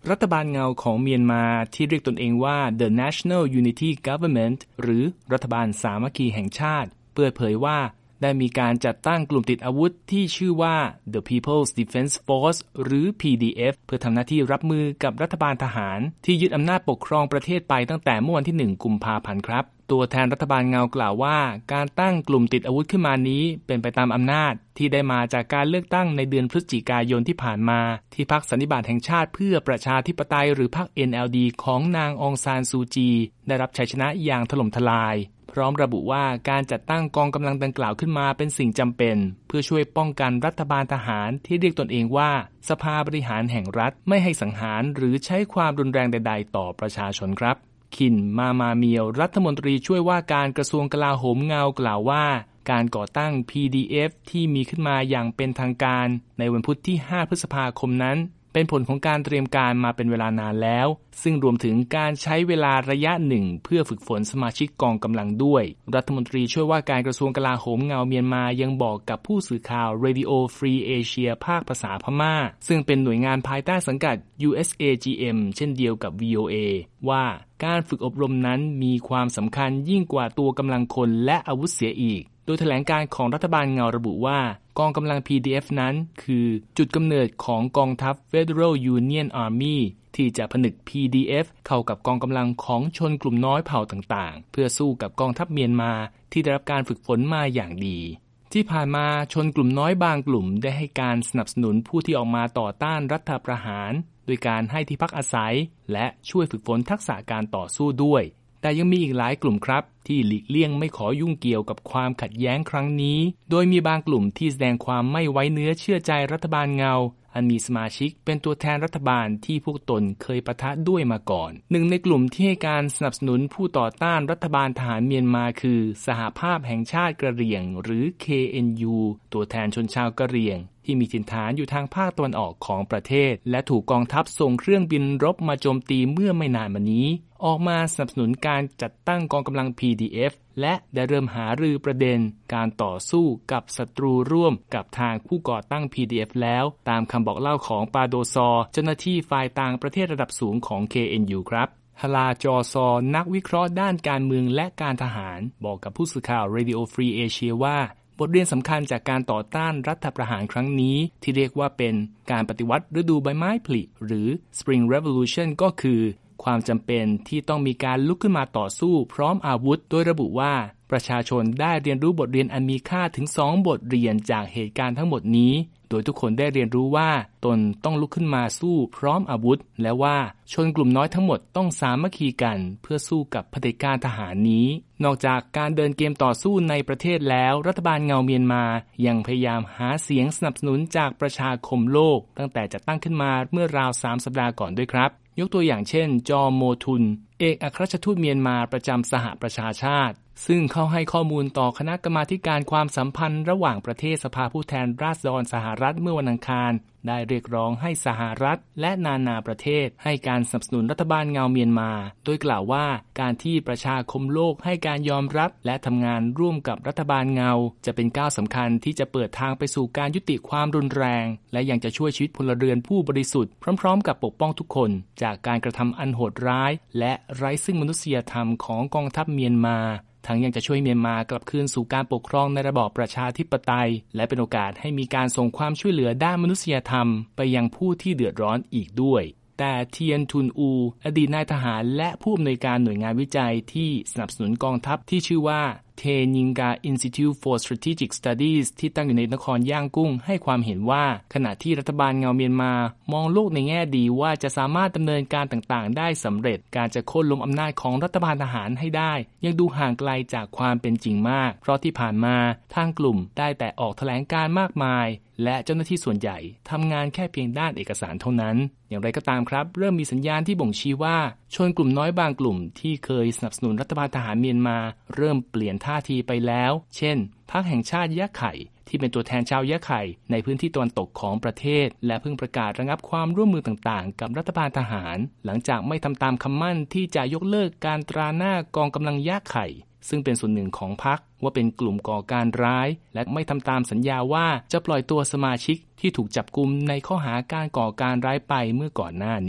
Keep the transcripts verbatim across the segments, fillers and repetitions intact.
รัฐบาลเงาของเมียนมาที่เรียกตนเองว่า The National Unity Government หรือรัฐบาลสามัคคีแห่งชาติเปิดเผยว่าได้มีการจัดตั้งกลุ่มติดอาวุธที่ชื่อว่า The People's Defense Force หรือ พี ดี เอฟ เพื่อทำหน้าที่รับมือกับรัฐบาลทหารที่ยึดอำนาจปกครองประเทศไปตั้งแต่เมื่อวันที่หนึ่งกุมภาพันธ์ครับตัวแทนรัฐบาลเงากล่าวว่าการตั้งกลุ่มติดอาวุธขึ้นมานี้เป็นไปตามอำนาจที่ได้มาจากการเลือกตั้งในเดือนพฤศจิกายนที่ผ่านมาที่พรรคสันนิบาตแห่งชาติเพื่อประชาธิปไตยหรือพรรค เอ็น แอล ดี ของนางองซานซูจีได้รับชัยชนะอย่างถล่มทลายพร้อมระบุว่าการจัดตั้งกองกำลังดังกล่าวขึ้นมาเป็นสิ่งจำเป็นเพื่อช่วยป้องกันรัฐบาลทหารที่เรียกตนเองว่าสภาบริหารแห่งรัฐไม่ให้สังหารหรือใช้ความรุนแรงใดๆต่อประชาชนครับคินมามาเมียวรัฐมนตรีช่วยว่าการกระทรวงกลาโหมเงากล่าวว่าการก่อตั้ง พี ดี เอฟ ที่มีขึ้นมาอย่างเป็นทางการในวันพุธที่ห้าพฤษภาคมนั้นเป็นผลของการเตรียมการมาเป็นเวลานานแล้วซึ่งรวมถึงการใช้เวลาระยะหนึ่งเพื่อฝึกฝนสมาชิกกองกำลังด้วยรัฐมนตรีช่วยว่าการกระทรวงกลาโหมเงาเมียนมายังบอกกับผู้สื่อข่าว Radio Free Asia ภาคภาษาพม่าซึ่งเป็นหน่วยงานภายใต้สังกัด ยู เอส เอ จี เอ็ม เช่นเดียวกับ วี โอ เอ ว่าการฝึกอบรมนั้นมีความสำคัญยิ่งกว่าตัวกำลังคนและอาวุธเสียอีกโดยแถลงการของรัฐบาลเงาระบุว่ากองกำลัง พี ดี เอฟ นั้นคือจุดกำเนิดของกองทัพ Federal Union Army ที่จะผนึก พี ดี เอฟ เข้ากับกองกำลังของชนกลุ่มน้อยเผ่าต่างๆเพื่อสู้กับกองทัพเมียนมาที่ได้รับการฝึกฝนมาอย่างดีที่ผ่านมาชนกลุ่มน้อยบางกลุ่มได้ให้การสนับสนุนผู้ที่ออกมาต่อต้านรัฐประหารโดยการให้ที่พักอาศัยและช่วยฝึกฝนทักษะการต่อสู้ด้วยแต่ยังมีอีกหลายกลุ่มครับที่หลีกเลี่ยงไม่ขอยุ่งเกี่ยวกับความขัดแย้งครั้งนี้โดยมีบางกลุ่มที่แสดงความไม่ไว้เนื้อเชื่อใจรัฐบาลเงาอันมีสมาชิกเป็นตัวแทนรัฐบาลที่พวกตนเคยปะทะด้วยมาก่อนหนึ่งในกลุ่มที่ให้การสนับสนุนผู้ต่อต้านรัฐบาลทหารเมียนมาคือสหภาพแห่งชาติกะเหรี่ยงหรือ เค เอ็น ยู ตัวแทนชนชาวกะเหรี่ยงที่มีถิ่นฐานอยู่ทางภาคตะวันออกของประเทศและถูกกองทัพส่งเครื่องบินรบมาโจมตีเมื่อไม่นานมานี้ออกมาสนับสนุนการจัดตั้งกองกำลัง พี ดี เอฟ และได้เริ่มหารือประเด็นการต่อสู้กับศัตรูร่วมกับทางผู้ก่อตั้ง พี ดี เอฟ แล้วตามคำบอกเล่าของปาโดซอเจ้าหน้าที่ฝ่ายต่างประเทศระดับสูงของ เค เอ็น ยู ครับฮาลาจอซอนักวิเคราะห์ด้านการเมืองและการทหารบอกกับผู้สื่อข่าว Radio Free Asia ว่าบทเรียนสำคัญจากการต่อต้านรัฐประหารครั้งนี้ที่เรียกว่าเป็นการปฏิวัติฤดูใบไม้ผลิหรือ Spring Revolution ก็คือความจำเป็นที่ต้องมีการลุกขึ้นมาต่อสู้พร้อมอาวุธโดยระบุว่าประชาชนได้เรียนรู้บทเรียนอันมีค่าถึงสองบทเรียนจากเหตุการณ์ทั้งหมดนี้โดยทุกคนได้เรียนรู้ว่าตนต้องลุกขึ้นมาสู้พร้อมอาวุธและว่าชนกลุ่มน้อยทั้งหมดต้องสามัคคีกันเพื่อสู้กับเผด็จการทหารนี้นอกจากการเดินเกมต่อสู้ในประเทศแล้วรัฐบาลเงาเมียนมายังพยายามหาเสียงสนับสนุนจากประชาคมโลกตั้งแต่จัดตั้งขึ้นมาเมื่อราวสามสัปดาห์ก่อนด้วยครับยกตัวอย่างเช่นจอโมทุนเอกอัครราชทูตเมียนมาประจำสหประชาชาติซึ่งเข้าให้ข้อมูลต่อคณะกรรมาธิการความสัมพันธ์ระหว่างประเทศสภาผู้แทนราษฎรสหรัฐเมื่อวันอังคารได้เรียกร้องให้สหรัฐและนานาประเทศให้การสนับสนุนรัฐบาลเงาเมียนมาโดยกล่าวว่าการที่ประชาคมโลกให้การยอมรับและทำงานร่วมกับรัฐบาลเงาจะเป็นก้าวสำคัญที่จะเปิดทางไปสู่การยุติความรุนแรงและยังจะช่วยชีวิตพลเรือนผู้บริสุทธิ์พร้อมๆกับปกป้องทุกคนจากการกระทำอันโหดร้ายและไร้ซึ่งมนุษยธรรมของกองทัพเมียนมาทั้งยังจะช่วยเมียนมากลับคืนสู่การปกครองในระบอบประชาธิปไตยและเป็นโอกาสให้มีการส่งความช่วยเหลือด้านมนุษยธรรมไปยังผู้ที่เดือดร้อนอีกด้วยแต่เทียนทุนอูอดีตนายทหารและผู้อำนวยการหน่วยงานวิจัยที่สนับสนุนกองทัพที่ชื่อว่าเทนิงกา Institute for Strategic Studies ที่ตั้งอยู่ในนครย่างกุ้งให้ความเห็นว่าขณะที่รัฐบาลเงาเมียนมามองโลกในแง่ดีว่าจะสามารถดำเนินการต่างๆได้สำเร็จการจะโค่นล้มอำนาจของรัฐบาลทหารให้ได้ยังดูห่างไกลจากความเป็นจริงมากเพราะที่ผ่านมาทางกลุ่มได้แต่ออกแถลงการมากมายและเจ้าหน้าที่ส่วนใหญ่ทำงานแค่เพียงด้านเอกสารเท่านั้นอย่างไรก็ตามครับเริ่มมีสัญญาณที่บ่งชี้ว่าชนกลุ่มน้อยบางกลุ่มที่เคยสนับสนุนรัฐบาลทหารเมียนมาเริ่มเปลี่ยนท่าทีไปแล้วเช่นพรรคแห่งชาติยะไข่ที่เป็นตัวแทนชาวยะไข่ในพื้นที่ตะวันตกของประเทศและเพิ่งประกาศระงับความร่วมมือต่างๆกับรัฐบาลทหารหลังจากไม่ทำตามคำมั่นที่จะยกเลิกการตราหน้ากองกำลังยะไข่ซึ่งเป็นส่วนหนึ่งของพรรคว่าเป็นกลุ่มก่อการร้ายและไม่ทำตามสัญญาว่าจะปล่อยตัวสมาชิกที่ถูกจับกุมในข้อหาการก่อการร้ายไปเมื่อก่อนหน้านี้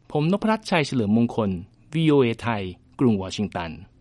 ผมนพรัตน์ชัยเฉลิมมงคล วี โอ เอ ไทยกรุงวอชิงตัน